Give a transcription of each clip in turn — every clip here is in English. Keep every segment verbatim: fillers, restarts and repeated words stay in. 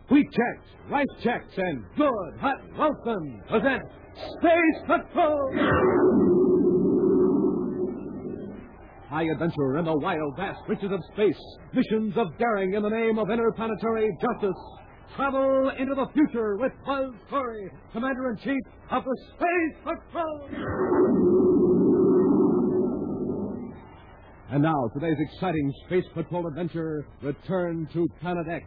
Wheat checks, rice checks, and good hot Wilson present Space Patrol! High adventure in the wild, vast reaches of space. Missions of daring in the name of interplanetary justice. Travel into the future with Buzz Corey, Commander-in-Chief of the Space Patrol! And now, today's exciting Space Patrol adventure, Return to Planet X.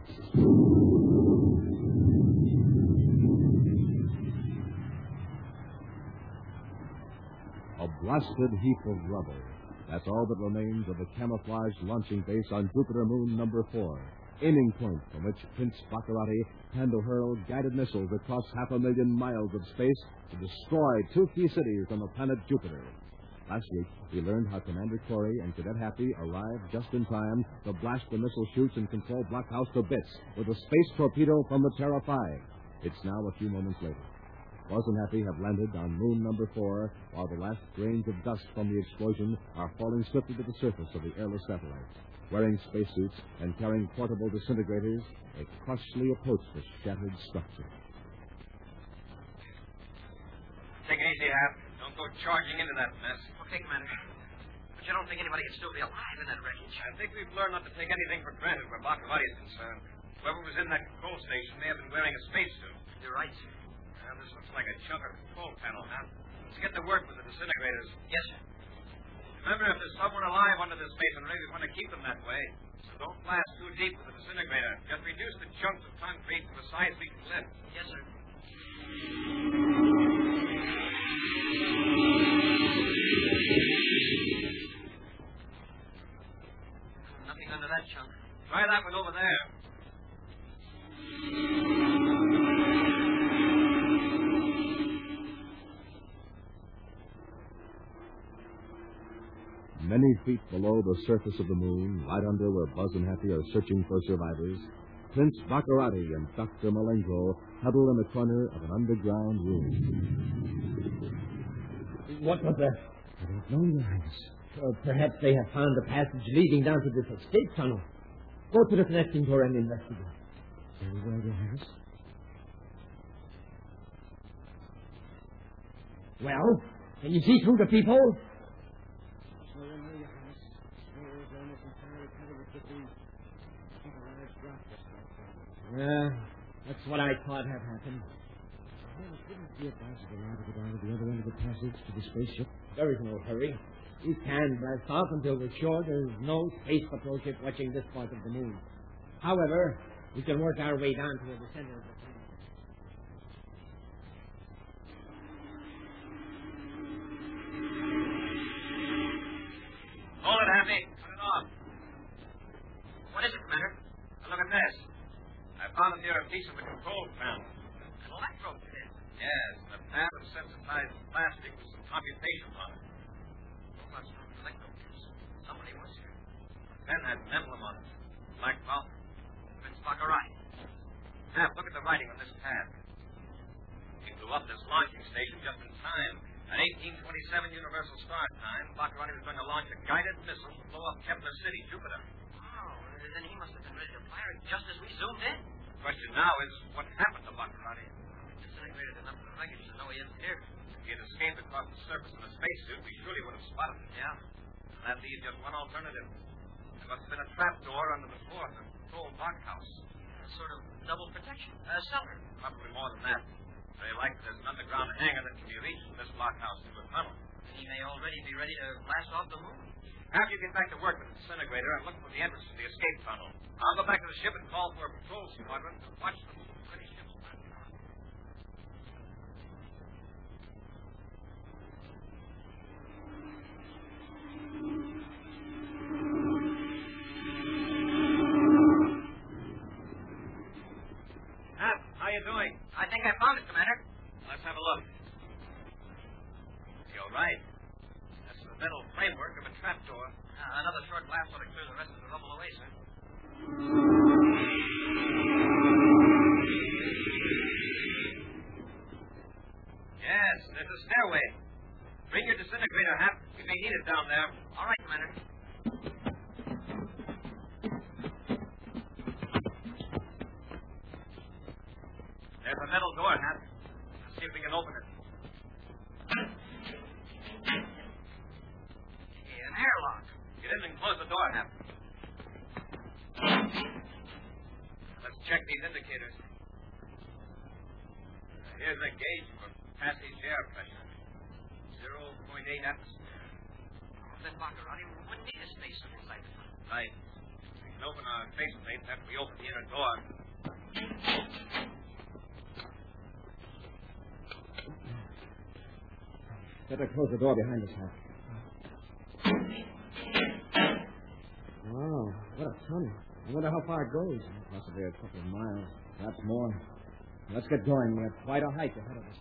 A blasted heap of rubble. That's all that remains of the camouflaged launching base on Jupiter Moon number four, aiming point from which Prince Baccarati planned to hurl guided missiles across half a million miles of space to destroy two key cities on the planet Jupiter. Last week, we learned how Commander Corey and Cadet Happy arrived just in time to blast the missile chutes and control blockhouse to bits with a space torpedo from the Terra five. It's now a few moments later. Buzz and Happy have landed on Moon number four, while the last grains of dust from the explosion are falling swiftly to the surface of the airless satellite. Wearing spacesuits and carrying portable disintegrators, they cautiously approach the shattered structure. Take it easy, Hap. Don't go charging into that mess. Okay, Commander. But you don't think anybody can still be alive in that wreckage? I think we've learned not to take anything for granted where Baccarati is concerned. Whoever was in that control station may have been wearing a spacesuit. You're right, sir. Well, this looks like a chunk of control panel, Hap. Let's get to work with the disintegrators. Yes, sir. Remember, if there's someone alive under this masonry, we want to keep them that way. So don't blast too deep with the disintegrator. Just reduce the chunks of concrete to the size we can lift. Yes, sir. Nothing under that chunk. Try that one over there. Many feet below the surface of the moon, right under where Buzz and Happy are searching for survivors, Prince Baccarati and Doctor Malenko huddle in the corner of an underground room. What was that? I don't know, Your Highness. Uh, perhaps they have found a passage leading down to this escape tunnel. Go to the connecting door and investigate. Very well, Your Highness. Well, can you see through the people? Yeah, that's what I thought had happened. Wouldn't it be advisable now to go down to the other end of the passage to the spaceship? There is no hurry. We can blast off until we're sure there's no space patrol ship watching this part of the moon. However, we can work our way down to the center of the tunnel. Hold it, Happy. Put it on. What is it, Commander? Now look at this. I found here a piece of the control panel. An electrode, it is. Yes, and a pad of sensitized plastic with some computations on it. Those are some electrodes. Somebody was here. The pen had an emblem on it. Black Mountain. Prince Baccarati. Hap, look at the writing on this pad. He blew up this launching station just in time. At eighteen twenty-seven Universal Star Time, Baccarati was going to launch a guided missile to blow up Kepler City, Jupiter. Oh, then he must have been ready to fire it just as we zoomed in. The question now is, what happened to Baccarati? Disintegrated enough of the wreckage to know he isn't here. If he had escaped across the surface in a spacesuit, we surely would have spotted him. Yeah. And that leaves just one alternative. There must have been a trapdoor under the floor of the control blockhouse. A sort of double protection. A cellar. Probably more than that. Very likely there's an underground hangar that can be reached from this blockhouse through a tunnel. He may already be ready to blast off the moon. After you get back to work with the disintegrator and look for the entrance to the escape tunnel, I'll go back to the ship and call for a patrol squadron to watch the move of any ships. Hap, how you doing? I think I found it, Commander. Let's have a look. You're right. That's the metal framework of a trapdoor. Uh, another short blast ought to clear the rest of the rubble away, sir. Yes, there's a stairway. Bring your disintegrator, Hap. We may need it down there. All right, Commander. a metal door, Hap. Let's see if we can open it. Hey, an airlock. Get in and close the door, Hap. Let's check these indicators. Here's a gauge for passage air pressure. zero point eight atmosphere. Then Baccarani wouldn't need a space suit like that. Right. We can open our faceplate after we open the inner door. Better close the door behind us, Hap. Wow, what a tunnel. I wonder how far it goes. Possibly a couple of miles, perhaps more. Let's get going. We have quite a hike ahead of us.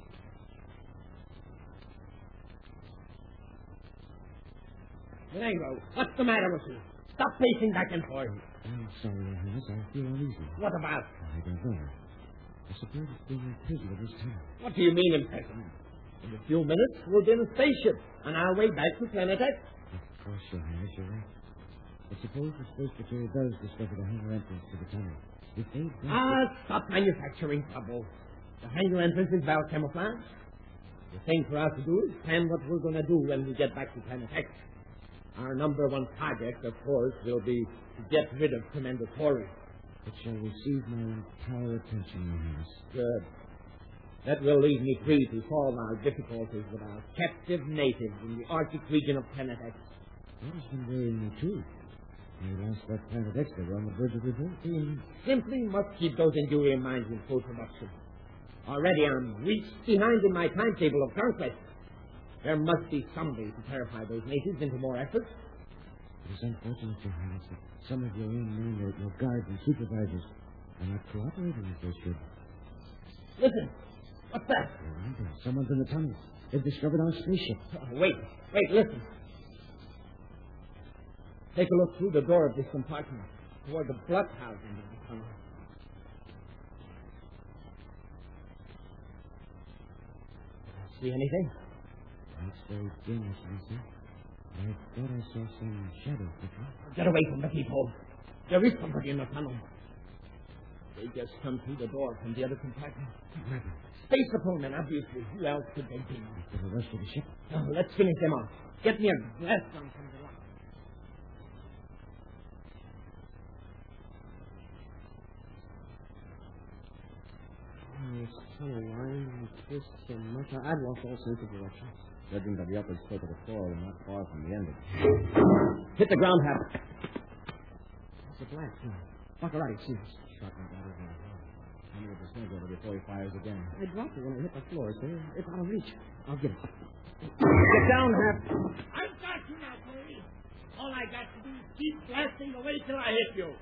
Durango, what's the matter with you? Stop pacing back and forth. I'm sorry, Johannes. I feel uneasy. What about? I don't know. I suppose it's being imprisoned at this time. What do you mean imprisoned? In a few minutes, we'll be in a spaceship on our way back to Planet X. Of course, Johannes, you're right. But suppose the Space Patrol does discover the hangar entrance to the tunnel. If they don't... Ah, stop manufacturing trouble. The hangar entrance is well camouflaged. The thing for us to do is plan what we're going to do when we get back to Planet X. Our number one project, of course, will be to get rid of Commander Corey. It shall receive my entire attention, Johannes. Good. That will leave me free to solve our difficulties with our captive natives in the Arctic region of Planet X. That has been worrying me, too. When we lost that Planet X, they were on the verge of revolt. We simply must keep those enduring minds in full production. Already I'm weeks behind in my timetable of conquest. There must be some way to terrify those natives into more effort. It is unfortunate, Johannes, that some of your own men, your, your guards and supervisors, are not cooperating as they should. Listen. What's that? Remember, someone's in the tunnel. They've discovered our spaceship. Oh, wait. Wait, listen. Take a look through the door of this compartment toward the blockhouse end of the tunnel. See anything? It's very dim, Lisa. I thought I saw some shadows before. Get away from the people. There is somebody in the tunnel. They just come through the door from the other compartment. Space patrolmen, obviously. Who else could they be? For the rest of the ship? Oh, let's finish them off. Get me a blast gun from the lock. This tunnel line twists so much. I've lost all sense of direction. Judging by the upward slope of the floor, we're not far from the ending. Hit the ground, Hap. It's a blast. Baccarati, see us. Shotgun got over my head. How many of the snake over before he fires again? I dropped it when I hit the floor, so it's out of reach. I'll get it. Get down, Hap. I've got you now, Corey. All I got to do is keep blasting away till I hit you.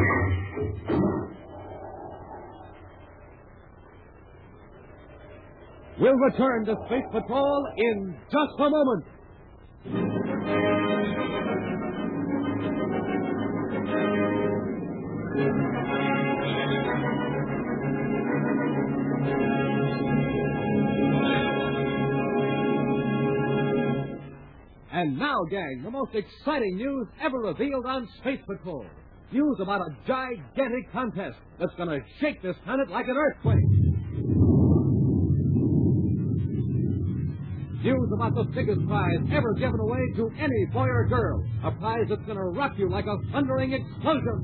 We'll return to Space Patrol in just a moment. And now, gang, the most exciting news ever revealed on Space Patrol. News about a gigantic contest that's going to shake this planet like an earthquake. News about the biggest prize ever given away to any boy or girl. A prize that's going to rock you like a thundering explosion.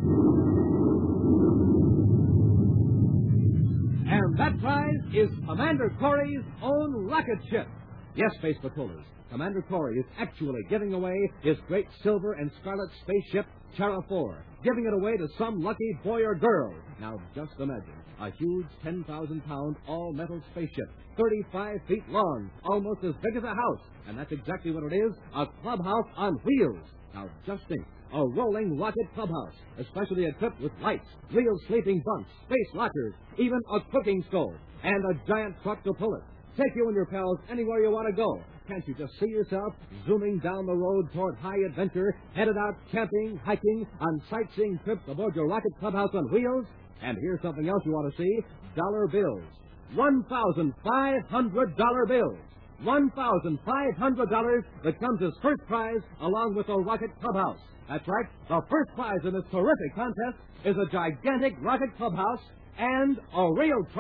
And that prize is Commander Corey's own rocket ship. Yes, Space Patrollers, Commander Corey is actually giving away his great silver and scarlet spaceship, Chara four, giving it away to some lucky boy or girl. Now, just imagine, a huge ten thousand pound all-metal spaceship, thirty-five feet long, almost as big as a house. And that's exactly what it is, a clubhouse on wheels. Now, just think, a rolling rocket clubhouse, especially equipped with lights, real sleeping bunks, space lockers, even a cooking stove, and a giant truck to pull it. Take you and your pals anywhere you want to go. Can't you just see yourself zooming down the road toward high adventure, headed out camping, hiking, on sightseeing trips aboard your rocket clubhouse on wheels? And here's something else you want to see. Dollar bills. one thousand five hundred dollar bills. one thousand five hundred dollars that comes as first prize along with a rocket clubhouse. That's right. The first prize in this terrific contest is a gigantic rocket clubhouse and a real truck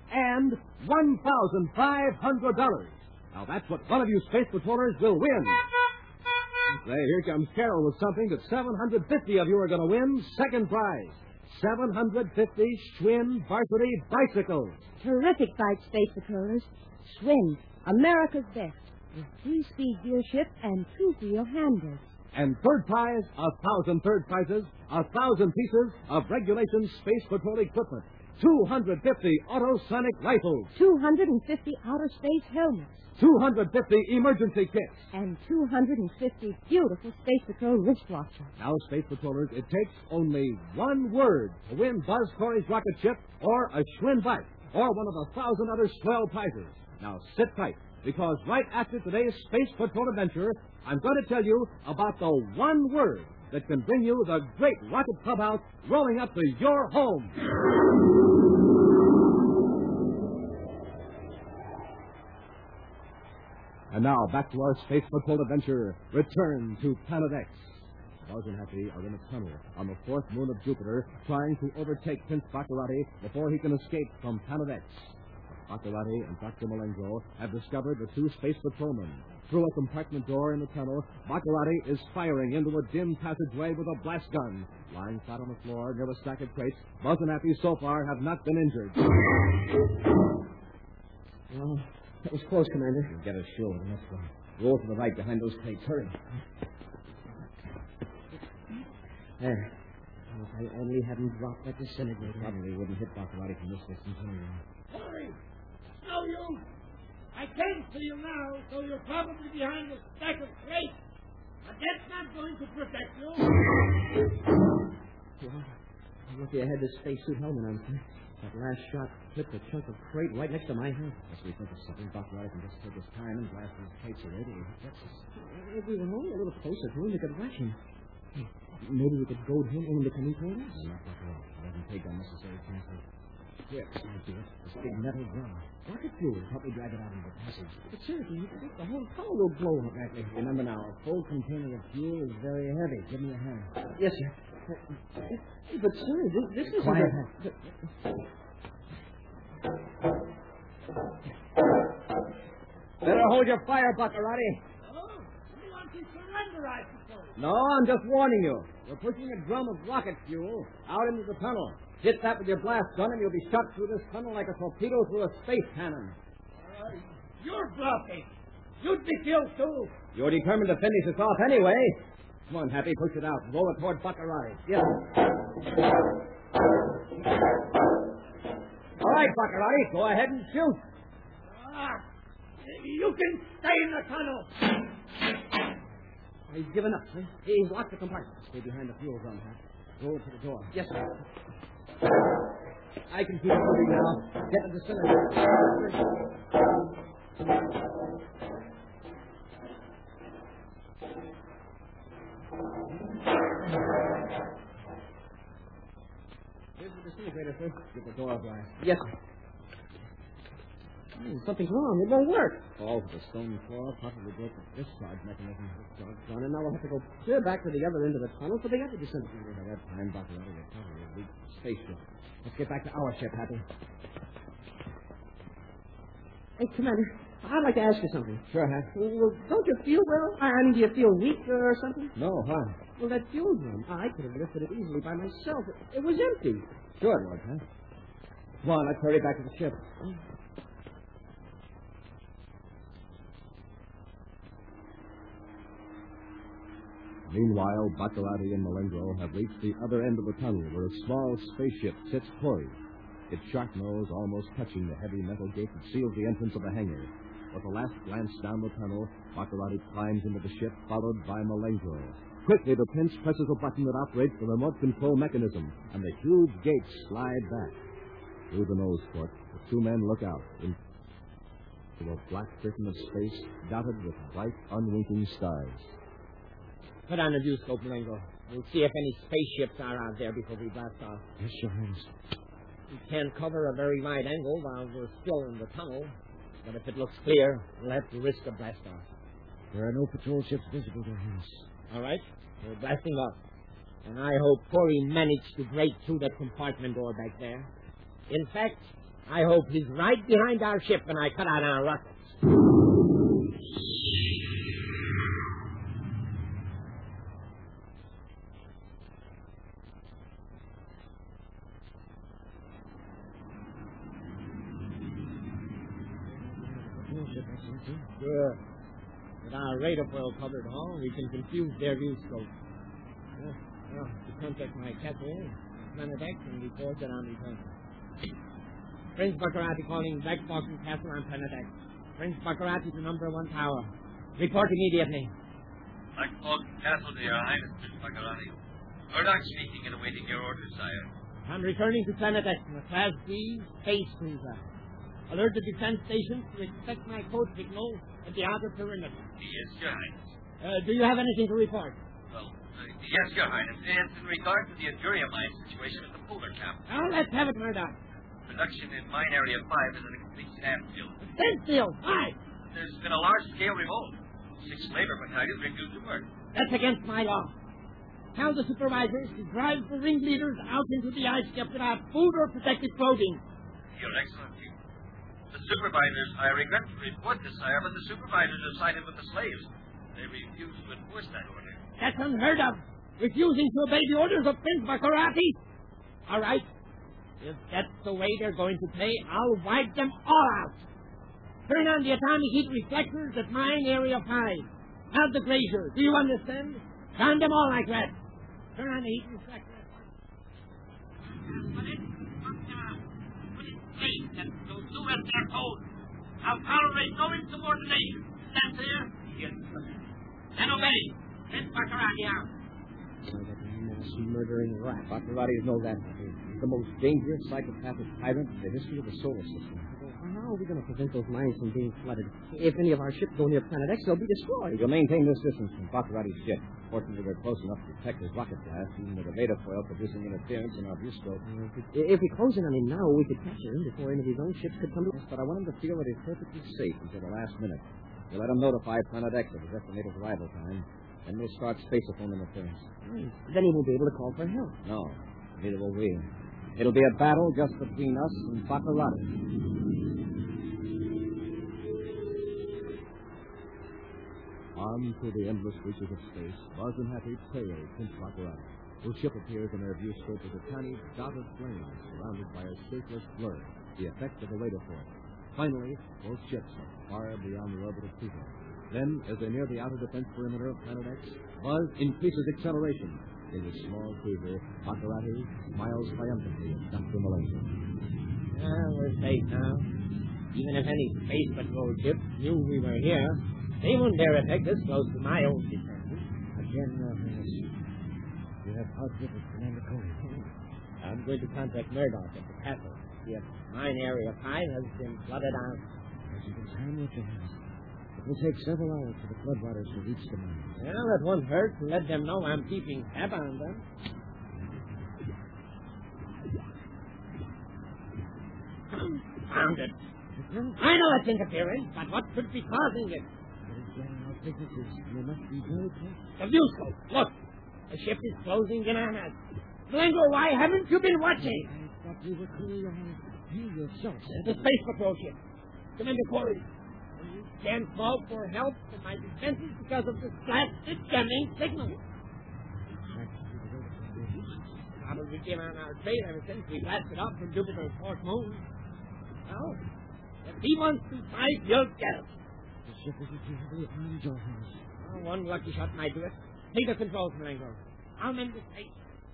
and one thousand five hundred dollars. Now, that's what one of you space patrollers will win. Say, here comes Carol with something that seven hundred fifty of you are going to win. Second prize, seven hundred fifty Schwinn varsity bicycles. Terrific fight, Space Patrollers. Schwinn, America's best, with three-speed gear shift and two-wheel handles. And third prize, a thousand third prizes, a thousand pieces of regulation space patrol equipment, two hundred fifty autosonic rifles, two hundred fifty outer space helmets, two hundred fifty emergency kits, and two hundred fifty beautiful Space Patrol wristwatches. Now, Space Patrollers, it takes only one word to win Buzz Corey's rocket ship or a Schwinn bike or one of a thousand other swell prizes. Now, sit tight, because right after today's Space Patrol adventure, I'm going to tell you about the one word that can bring you the great rocket clubhouse rolling up to your home. And now, back to our Space Patrol adventure. Return to Planet X. Buzz and Happy are in a tunnel on the fourth moon of Jupiter, trying to overtake Prince Baccarati before he can escape from Planet X. Baccarati and Doctor Malengro have discovered the two space patrolmen. Through a compartment door in the tunnel, Baccarati is firing into a dim passageway with a blast gun. Lying flat on the floor near a stack of crates, Buzz and Happy so far have not been injured. Well, that was close, Commander. You get us sure. That's right. Roll to the right behind those crates. Hurry. There. Oh, if I only hadn't dropped that disintegrator. Probably wouldn't hit Baccarati from this distance anyway. Hurry! Snow you! I can't see you now, so you're probably behind a stack of crates. But that's not going to protect you. Well, look, you had this spacesuit helmet on, sir. That last shot clipped a chunk of crate right next to my head. Guess we think of something. Baccarati can just take his time and blast those crates away. If we were only a little closer to him, we could watch him. Hey, maybe we could goad him into coming toward us? No, not Baccarati. He doesn't take unnecessary chances. Here, I'll do it. This big metal drum. Rocket fuel. Help me drag it out into the passage. But seriously, you think the whole tunnel will blow up. Exactly. Remember now, a full container of fuel is very heavy. Give me a hand. Yes, sir. But, sir, this, this is... Quiet. A... Better hold your fire, Baccarati. Oh, you want to surrender, I suppose. No, I'm just warning you. We're pushing a drum of rocket fuel out into the tunnel. Hit that with your blast gun, and you'll be shot through this tunnel like a torpedo through a space cannon. Uh, you're bluffing. You'd be killed, too. You're determined to finish this off anyway. Come on, Happy, push it out. Roll it toward Baccarati. Yes. All right, Baccarati, go ahead and shoot. Ah, you can stay in the tunnel. He's given up, sir. He's locked the compartment. Stay behind the fuel drum, huh? Roll it to the door. Yes, sir. I can keep moving now. Get to the cylinder. Here's the disintegrator, sir. Get the door blast. Yes, sir. Hmm, something's wrong. It won't work. Falls with the stone floor, possibly broke the discharge mechanism. Doggone, and now we'll have to go clear back to the other end of the tunnel for the other disintegrator. By that time, Baccarati will probably a big spaceship. Let's get back to our ship, Happy. Hey, Commander, I'd like to ask you something. Sure, Happy. Well, don't you feel well? I mean, do you feel weak or something? No, why? Well, that fuel drum, I could have lifted it easily by myself. It, it was empty. Sure it was, huh? Come on, let's hurry back to the ship. Meanwhile, Baccarati and Malengro have reached the other end of the tunnel where a small spaceship sits poised, its sharp nose almost touching the heavy metal gate that seals the entrance of the hangar. With a last glance down the tunnel, Baccarati climbs into the ship, followed by Malengro. Quickly, the prince presses a button that operates the remote control mechanism, and the huge gates slide back. Through the nose port, the two men look out into a black curtain of space dotted with bright, unwinking stars. Put on the viewscope, Malengro. We'll see if any spaceships are out there before we blast off. Yes, Your Highness. We can't cover a very wide angle while we're still in the tunnel, but if it looks clear, we'll have to risk a blast off. There are no patrol ships visible, Your Highness. All right, we're blasting off. And I hope Corey managed to break through that compartment door back there. In fact, I hope he's right behind our ship when I cut out our rockets. Sure. With our radar foil covered hull, we can confuse their view scope. Yeah, well, to contact my castle, Planet X, and report that I'm returned. Prince Baccarati calling Black Falcon Castle on Planet X. Prince Baccarati to number one tower. Report immediately. Black Falcon Castle to your Highness, Prince Baccarati. Murdoch speaking and awaiting your orders, sire. I'm returning to Planet X in a Class B space cruiser. Alert the defense stations to expect my code signal at the outer perimeter. Yes, Your Highness. Uh, do you have anything to report? Well, uh, yes, Your Highness. It's in regard to the Aduria mine situation at the polar cap. Oh, let's have it, Murdoch. Production in mine area five is at a complete standstill. Standstill? Why? There's been a large-scale revolt. Six labor battalions refused to work. That's against my law. Tell the supervisors to drive the ringleaders out into the ice cap without food or protective clothing. Your Excellency. The supervisors, I regret to report this, sire, but the supervisors have sided with the slaves. They refuse to enforce that order. That's unheard of. Refusing to obey the orders of Prince Baccarati. All right. If that's the way they're going to play, I'll wipe them all out. Turn on the atomic heat reflectors at mine area five. Have the glacier. Do you understand? Turn them all like that. Turn on the heat reflectors. Put it, put it safe and we'll do as they're told. I'll tolerate no insubordination. Is that clear? Yes, sir. Then obey. Prince Baccarati out. Oh, that mass murdering rat. Baccarati knows that. He's the most dangerous psychopathic tyrant in the history of the solar system. How are we going to prevent those mines from being flooded? If any of our ships go near Planet X, they'll be destroyed. You'll maintain this distance from Baccarati's ship. Fortunately, we're close enough to detect his rocket blast, even with a radar foil producing interference in our view scope. If we close in on him now, we could capture him before any of his own ships could come to us. But I want him to feel that he's perfectly safe until the last minute. We'll let him notify Planet X of his estimated arrival time, and we'll start spaceophone interference. Then he won't be able to call for help. No, neither will we. It'll be a battle just between us and Baccarati. On through the endless reaches of space, Buzz and Happy trail Prince Baccarati, whose ship appears in their view scope as a tiny dotted flame surrounded by a shapeless blur, the effect of a radar foil. Finally, both ships are far beyond the orbit of Pluto. Then, as they near the outer defense perimeter of Planet X, Buzz increases acceleration. In his small cruiser, Baccarati smiles triumphantly at Doctor Malenko. Ah, we're safe now. Even if any space patrol ship knew we were here, they wouldn't dare attack this close to my old defenses. Again, uh, Dennis. You have outwitted Commander Corey. I'm going to contact Murdoch at the castle. See if mine area five has been flooded out. As you can tell me what you have. It will take several hours for the floodwaters to reach the mine. Well, it won't hurt to let them know I'm keeping tab on them. Found it. I know it's interference, but what could be causing it? Our businesses, you must be very careful. The view scope. Look, the ship is closing in on us. Malenko, why haven't you been watching? I thought we were clear on you yourself, sir. The space patrol ship. Commander Corey, you can't call for help from my defenses because of this blasted jamming signal. Probably been on our trail ever since we blasted off from Jupiter's fourth moon. Well, if he wants to fight, you'll get him. The ship isn't too heavily armed, your house. Oh, one lucky shot might do it. Take the controls, Malenko. I'll mend the space.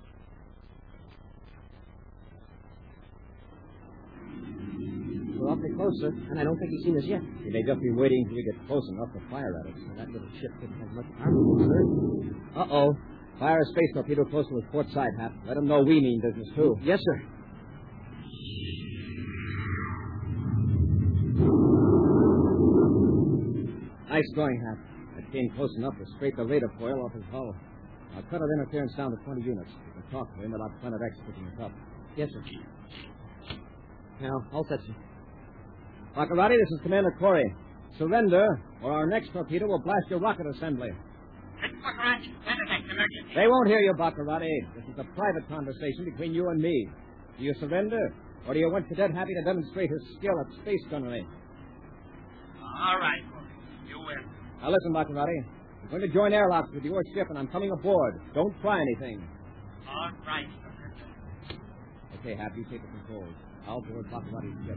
We're awfully close, sir, and I don't think he's seen us yet. He may just be waiting until we get close enough to fire at us. Well, that little ship didn't have much armament, sir. Uh-oh. Fire a space torpedo close to his port side, Hap. Let him know we mean business, too. Yes, sir. Nice going, Hap. That came close enough to scrape the radar foil off his hull. I'll cut our interference down to twenty units. We can talk to him about Planet X picking us up. Yes, sir. Now, all set, sir. Baccarati, this is Commander Corey. Surrender, or our next torpedo will blast your rocket assembly. Prince Baccarati, Planet X emergency. They won't hear you, Baccarati. This is a private conversation between you and me. Do you surrender, Or do you want Cadet Happy to demonstrate his skill at space gunnery? All right, you win. Now listen, Maserati. I'm going to join airlocks with your ship, and I'm coming aboard. Don't try anything. All right. Okay, Happy, you take the controls. I'll board Maserati's ship.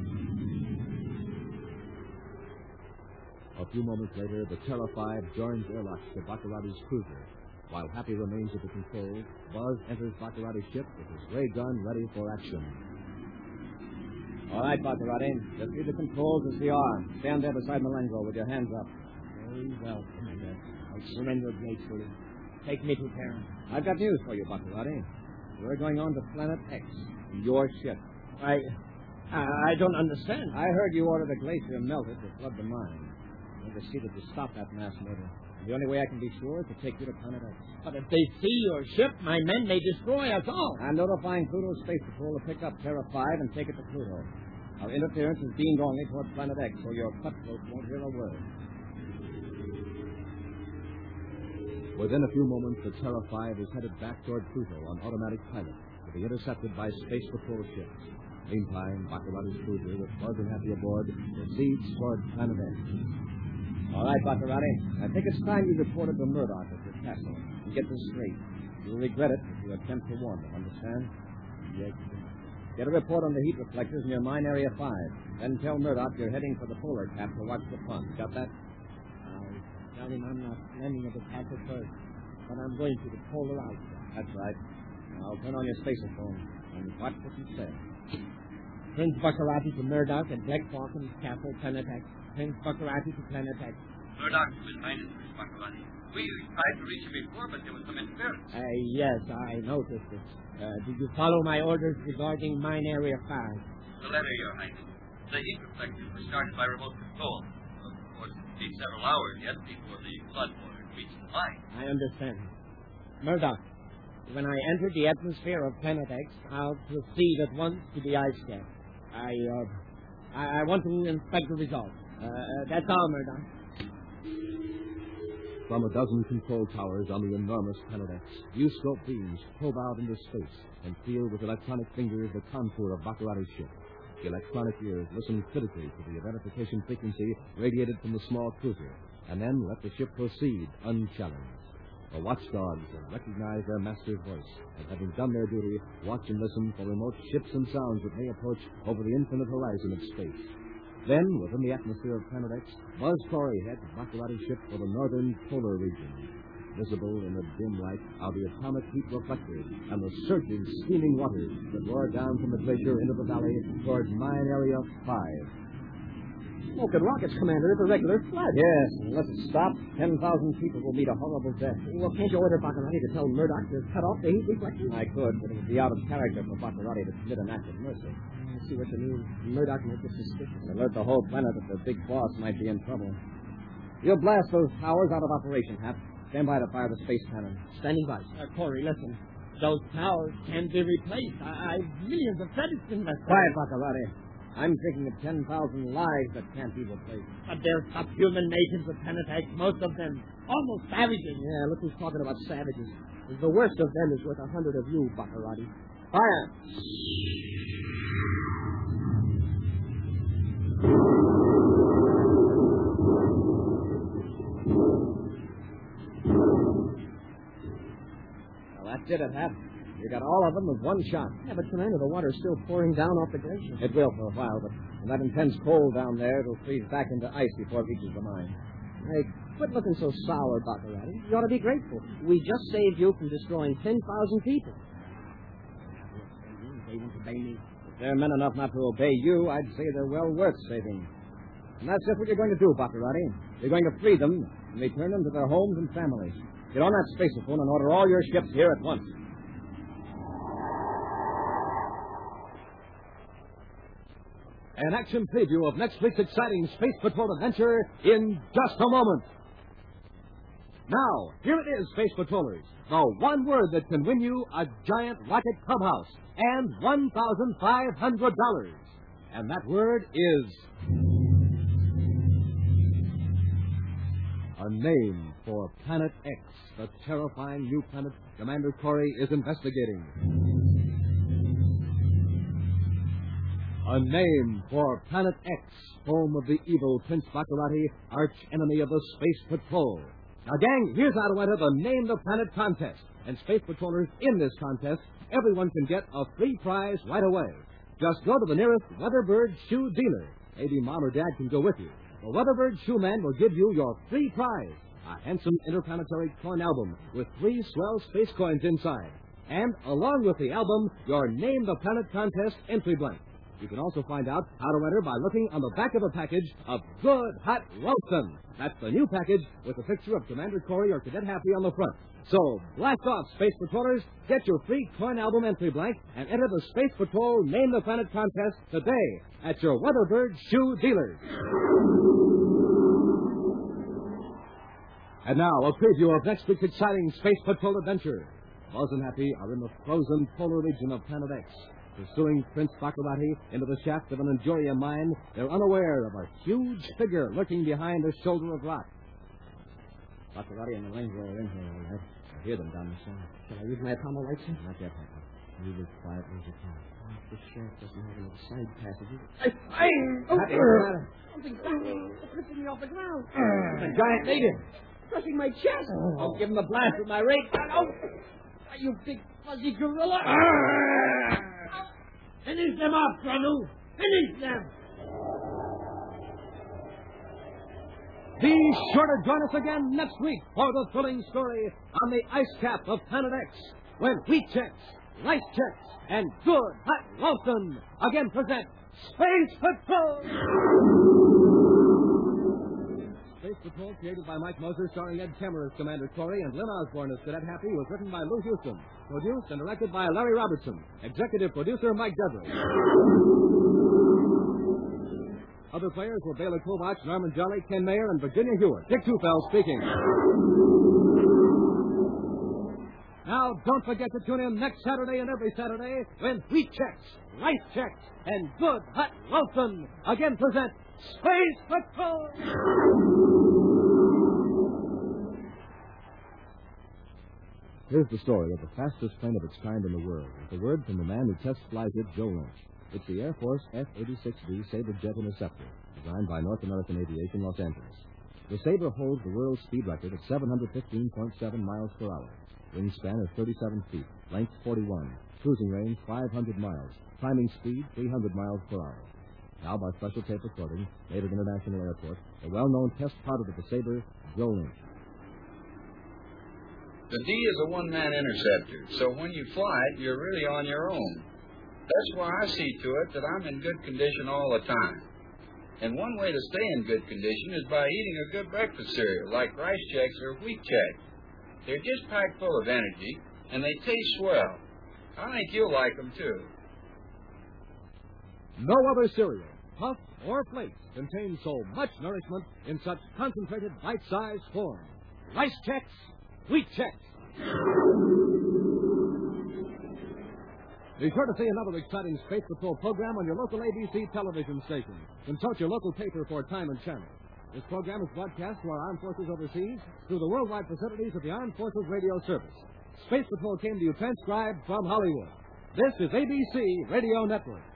A few moments later, the Terra five joins airlocks to Baccarati's cruiser. While Happy remains at the controls, Buzz enters Baccarati's ship with his ray gun ready for action. All right, Baccarati. Just read the controls as they are. Stand there beside Malengo with your hands up. Very well, Commander. I surrender gracefully. Take me to Terra. I've got news for you, Baccarati. We're going on to Planet X. Your ship. I... I, I don't understand. I heard you ordered a glacier melted to flood the mine. I want to see that you stop that mass murder. The only way I can be sure is to take you to Planet X. But if they see your ship, my men may destroy us all. I'm notifying Pluto Space Patrol to pick up Terra five and take it to Pluto. Our interference is beamed only toward Planet X, so your cutthroat won't hear a word. Within a few moments, the Terra five is headed back toward Pluto on automatic pilot, to be intercepted by Space Patrol ships. Meantime, Baccarati's cruiser, with Buzz and Happy aboard, proceeds toward Planet X. All right, Baccarati. I think it's time you reported to Murdoch at your castle. And get this straight. You'll regret it if you attempt to warn them, understand? Yes. Get a report on the heat reflectors near Mine Area five. Then tell Murdoch you're heading for the polar cap to watch the fun. Got that? I'll tell him I'm not landing at the cap at first, but I'm going to the polar out. That's right. Now, I'll turn on your spaceophone and watch what you say. Prince Baccarati to Murdoch at Black Falcon's castle, Planet X. Prince Baccarati to Planet X. Murdoch was minded, Miss Baccarati. We tried to reach him before, but there was some interference. Uh, yes, I noticed it. Uh, did you follow my orders regarding Mine Area five? The letter, Your Highness. The heat reflectors were started by remote control. Of course, it would be several hours yet before the flood water reached the mine. I understand. Murdoch, when I enter the atmosphere of Planet X, I'll proceed at once to the ice cap. I, uh, I, I want to inspect the results. Uh, that's all, Murdoch. From a dozen control towers on the enormous Planet X, viewscope beams probe out into space and feel with electronic fingers the contour of Baccarati's ship. Electronic ears listen critically to the identification frequency radiated from the small cruiser, and then let the ship proceed unchallenged. The watchdogs have recognized their master's voice, and having done their duty, watch and listen for remote ships and sounds that may approach over the infinite horizon of space. Then, within the atmosphere of Planet X, Buzz Corey heads Baccarati's ship for the northern polar region. Visible in the dim light are the atomic heat reflectors and the surging, steaming waters that roar down from the glacier into the valley toward Mine Area five. Smoke and rockets, Commander. It's a regular flood. Yes, unless it stops, ten thousand people will meet a horrible death. Well, can't you order Baccarati to tell Murdoch to cut off the heat reflectors? I could, but it would be out of character for Baccarati to commit an act of mercy. I see what you mean. Murdoch might get suspicious. Alert the whole planet that the big boss might be in trouble. You'll blast those towers out of operation, Hap. Stand by to fire the space cannon. Standing by. Uh, Corey, listen. Those towers can be replaced. I, I've millions of credits invested. Quiet, Baccarati. I'm thinking of ten thousand lives that can't be replaced. But they're subhuman natives of Planet X, most of them almost savages. Yeah, look who's talking about savages. The worst of them is worth a hundred of you, Baccarati. Fire! Well, that did it, Hap. You got all of them with one shot. Yeah, but Commander, the water's still pouring down off the glacier. It will for a while, but when that intense cold down there, it'll freeze back into ice before it reaches the mine. Hey, quit looking so sour, Baccarati. You ought to be grateful. We just saved you from destroying ten thousand people. They won't obey me. If they're men enough not to obey you, I'd say they're well worth saving. And that's just what you're going to do, Baccarati. You're going to free them and return them to their homes and families. Get on that spaceophone and order all your ships here at once. An action preview of next week's exciting Space Patrol adventure in just a moment. Now, here it is, Space Patrollers. The one word that can win you a giant rocket clubhouse and one thousand five hundred dollars. And that word is... a name for Planet X, the terrifying new planet Commander Corey is investigating. A name for Planet X, home of the evil Prince Baccarati, arch enemy of the Space Patrol. Now, gang, here's how to enter the Name the Planet contest. And Space Patrollers, in this contest, everyone can get a free prize right away. Just go to the nearest Weatherbird shoe dealer. Maybe Mom or Dad can go with you. The Weatherbird shoe man will give you your free prize, a handsome interplanetary coin album with three swell space coins inside. And, along with the album, your Name the Planet contest entry blank. You can also find out how to enter by looking on the back of a package of Good Hot Roastin'. That's the new package with a picture of Commander Corey or Cadet Happy on the front. So, blast off, Space Patrollers. Get your free coin album entry blank and enter the Space Patrol Name the Planet contest today at your Weatherbird shoe dealers. And now, a preview of next week's exciting Space Patrol adventure. Buzz and Happy are in the frozen polar region of Planet X. Pursuing Prince Baccarati into the shaft of an Anjuria mine, they're unaware of a huge figure lurking behind a shoulder of rock. Baccarati and the Ranger are in here, all right. I hear them down the side. Shall I use my Apollo lights? Not yet, Happy. Move as quietly as you can. Oh, if the shaft doesn't have any side passages. I, I, oh, Happy, what's the matter? Something cracking. It's lifting me off the ground. It's a giant native. Crushing my chest. Oh. I'll give him a blast with my ray gun. Oh, You big fuzzy gorilla. Finish them off, Granu. Finish them. Be sure to join us again next week for the thrilling story on the ice cap of Planet X, when Wheat Checks, Rice Checks, and Good Hot Roastin' again present Space Patrol! Space Patrol, created by Mike Moser, starring Ed Kemmer as Commander Corey and Lynn Osborne as Cadet Happy, was written by Lou Houston, produced and directed by Larry Robertson, executive producer Mike Devereaux. Other players were Bela Kovach, Norman Jolly, Ken Mayer, and Virginia Hewitt. Dick Tufel speaking. Now, don't forget to tune in next Saturday and every Saturday when Wheat Checks, Rice Checks, and Good Hot Roastin' again present Space Patrol! Here's the story of the fastest plane of its kind in the world, with a word from the man who test flies it, Joe Lynch. It's the Air Force F eighty-six D Sabre Jet Interceptor, designed by North American Aviation, Los Angeles. The Sabre holds the world's speed record at seven hundred fifteen point seven miles per hour. Wingspan is thirty-seven feet, length forty-one, cruising range five hundred miles, climbing speed three hundred miles per hour. Now, by special tape recording, made at International Airport, the well-known test pilot of the Sabre, Joe Lynch. The D is a one-man interceptor, so when you fly it, you're really on your own. That's why I see to it that I'm in good condition all the time. And one way to stay in good condition is by eating a good breakfast cereal, like Rice Checks or Wheat Checks. They're just packed full of energy, and they taste swell. I think you'll like them, too. No other cereal, puff, or flakes contains so much nourishment in such concentrated bite-sized form. Rice Checks, Wheat Checks. Be sure to see another exciting Space Patrol program on your local A B C television station. Consult your local paper for time and channel. This program is broadcast to our armed forces overseas through the worldwide facilities of the Armed Forces Radio Service. Space Patrol came to you transcribed from Hollywood. This is A B C Radio Network.